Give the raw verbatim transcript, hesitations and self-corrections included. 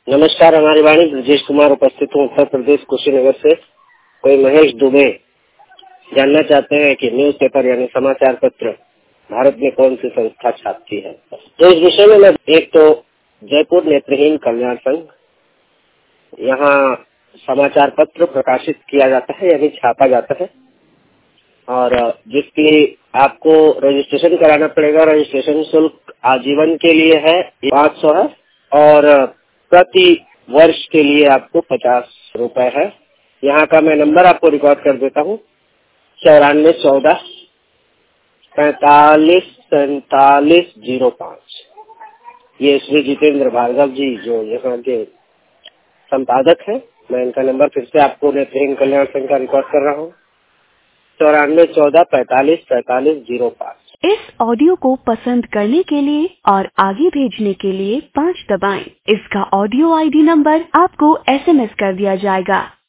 नमस्कार, हमारी वाणी ब्रजेश कुमार उपस्थित हूँ उत्तर प्रदेश कुशीनगर से। कोई महेश दुबे जानना चाहते हैं कि न्यूज पेपर यानी समाचार पत्र भारत में कौन सी संस्था छापती है। तो इस विषय में मैं एक तो जयपुर नेत्रहीन कल्याण संघ, यहाँ समाचार पत्र प्रकाशित किया जाता है यानी छापा जाता है, और जिसकी आपको रजिस्ट्रेशन कराना पड़ेगा। रजिस्ट्रेशन शुल्क आजीवन के लिए है पाँच सौ है और प्रति वर्ष के लिए आपको पचास रुपए है। यहाँ का मैं नंबर आपको रिकॉर्ड कर देता हूँ, चौरानवे चौदह पैतालीस सैतालीस जीरो पाँच। ये श्री जितेंद्र भार्गव जी जो यहाँ के संपादक हैं। मैं इनका नंबर फिर से आपको नेत्रहीन कल्याण संघ का रिकॉर्ड कर रहा हूँ, चौरानवे चौदह पैतालीस सैतालीस जीरो पाँच। इस ऑडियो को पसंद करने के लिए और आगे भेजने के लिए पाँच दबाएं। इसका ऑडियो आईडी नंबर आपको एसएमएस कर दिया जाएगा।